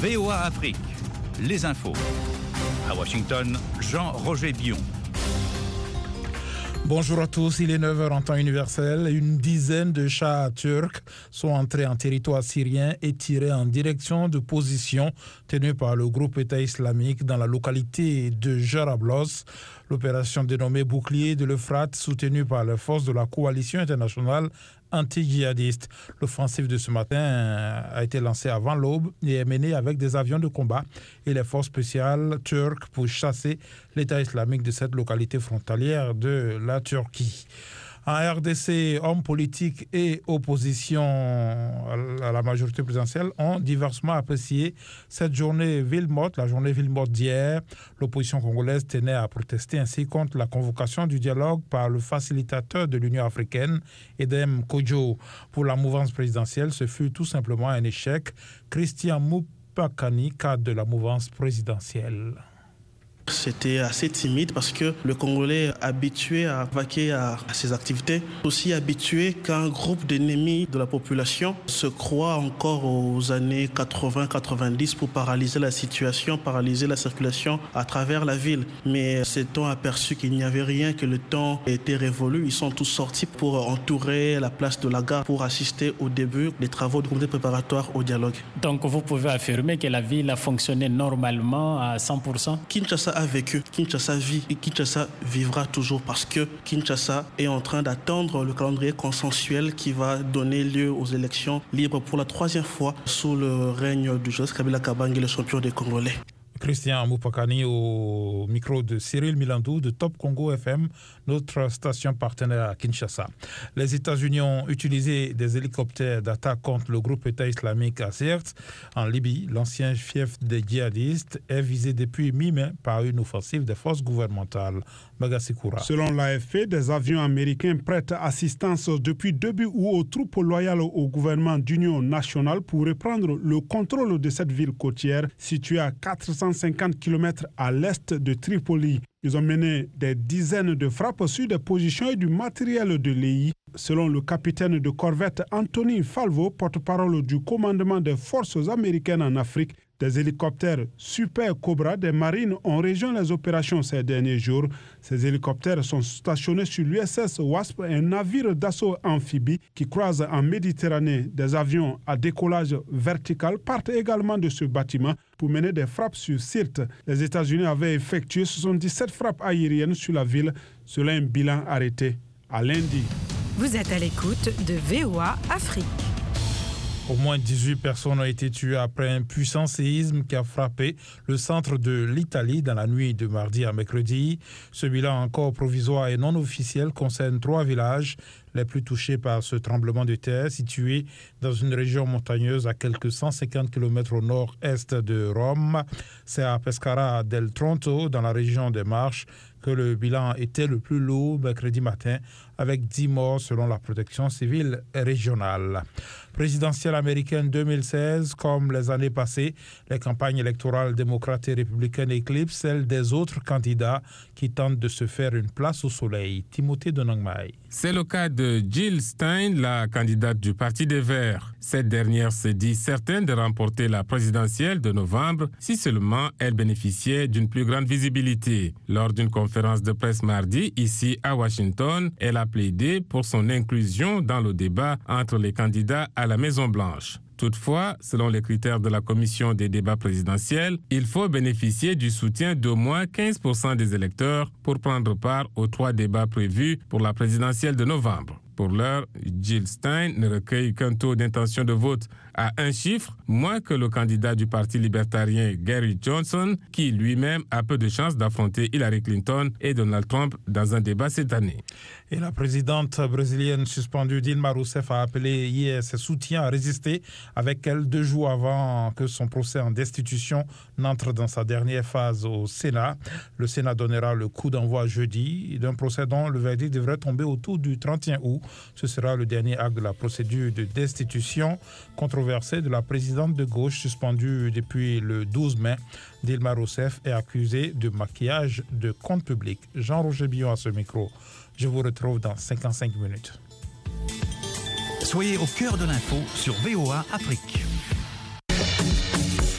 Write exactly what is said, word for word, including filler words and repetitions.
V O A Afrique, les infos. À Washington, Jean-Roger Bion. Bonjour à tous, il est neuf heures en temps universel. Une dizaine de chars turcs sont entrés en territoire syrien et tirés en direction de positions tenues par le groupe État islamique dans la localité de Jarablos. L'opération dénommée Bouclier de l'Euphrate, soutenue par les forces de la coalition internationale anti-djihadiste. L'offensive de ce matin a été lancée avant l'aube et est menée avec des avions de combat et les forces spéciales turques pour chasser l'État islamique de cette localité frontalière de la Turquie. En R D C, hommes politiques et opposition à la majorité présidentielle ont diversement apprécié cette journée ville morte, la journée ville morte d'hier. L'opposition congolaise tenait à protester ainsi contre la convocation du dialogue par le facilitateur de l'Union africaine, Edem Kodjo. Pour la mouvance présidentielle, ce fut tout simplement un échec. Christian Moupakani, cadre de la mouvance présidentielle. C'était assez timide parce que le Congolais est habitué à vaquer à, à ses activités, aussi habitué qu'un groupe d'ennemis de la population se croit encore aux années quatre-vingts quatre-vingt-dix pour paralyser la situation, paralyser la circulation à travers la ville. Mais s'est-on aperçu qu'il n'y avait rien, que le temps était révolu. Ils sont tous sortis pour entourer la place de la gare pour assister au début des travaux de comité préparatoire au dialogue. Donc vous pouvez affirmer que la ville a fonctionné normalement à cent pour cent? Kinshasa a vécu, Kinshasa vit et Kinshasa vivra toujours parce que Kinshasa est en train d'attendre le calendrier consensuel qui va donner lieu aux élections libres pour la troisième fois sous le règne du Joseph Kabila Kabange, le champion des Congolais. Christian Moupakani au micro de Cyril Milandou de Top Congo F M, notre station partenaire à Kinshasa. Les États-Unis ont utilisé des hélicoptères d'attaque contre le groupe État islamique à Sirte, en Libye. L'ancien fief des djihadistes est visé depuis mi-mai par une offensive des forces gouvernementales. Magasikura. Selon l'A F P, des avions américains prêtent assistance depuis début août aux troupes loyales au gouvernement d'union nationale pour reprendre le contrôle de cette ville côtière située à quatre cent cinquante kilomètres à l'est de Tripoli. Ils ont mené des dizaines de frappes sur des positions et du matériel de l'E I. Selon le capitaine de corvette Anthony Falvo, porte-parole du commandement des forces américaines en Afrique, des hélicoptères Super Cobra des marines ont rejoint les opérations ces derniers jours. Ces hélicoptères sont stationnés sur l'U S S Wasp, un navire d'assaut amphibie qui croise en Méditerranée. Des avions à décollage vertical partent également de ce bâtiment pour mener des frappes sur Sirte. Les États-Unis avaient effectué soixante-dix-sept frappes aériennes sur la ville, selon un bilan arrêté à lundi. Vous êtes à l'écoute de V O A Afrique. Au moins dix-huit personnes ont été tuées après un puissant séisme qui a frappé le centre de l'Italie dans la nuit de mardi à mercredi. Ce bilan encore provisoire et non officiel concerne trois villages les plus touchés par ce tremblement de terre, situés dans une région montagneuse à quelques cent cinquante kilomètres au nord-est de Rome. C'est à Pescara del Tronto, dans la région des Marches, que le bilan était le plus lourd mercredi matin, avec dix morts selon la protection civile régionale. Présidentielle américaine deux mille seize, comme les années passées, les campagnes électorales démocrates et républicaines éclipsent celles des autres candidats qui tentent de se faire une place au soleil. Timothée Donangmai. C'est le cas de Jill Stein, la candidate du Parti des Verts. Cette dernière se dit certaine de remporter la présidentielle de novembre si seulement elle bénéficiait d'une plus grande visibilité. Lors d'une conférence de presse mardi, ici à Washington, elle a plaidé pour son inclusion dans le débat entre les candidats à la Maison-Blanche. Toutefois, selon les critères de la commission des débats présidentiels, il faut bénéficier du soutien d'au moins quinze pour cent des électeurs pour prendre part aux trois débats prévus pour la présidentielle de novembre. Pour l'heure, Jill Stein ne recueille qu'un taux d'intention de vote à un chiffre, moins que le candidat du Parti libertarien Gary Johnson, qui lui-même a peu de chances d'affronter Hillary Clinton et Donald Trump dans un débat cette année. Et la présidente brésilienne suspendue Dilma Rousseff a appelé hier ses soutiens à résister avec elle deux jours avant que son procès en destitution n'entre dans sa dernière phase au Sénat. Le Sénat donnera le coup d'envoi jeudi d'un procès dont le verdict devrait tomber autour du trente et un août. Ce sera le dernier acte de la procédure de destitution controversée de la présidente de gauche suspendue depuis le douze mai. Dilma Rousseff est accusée de maquillage de compte public. Jean-Roger Bion à ce micro. Je vous retrouve dans cinquante-cinq minutes. Soyez au cœur de l'info sur V O A Afrique.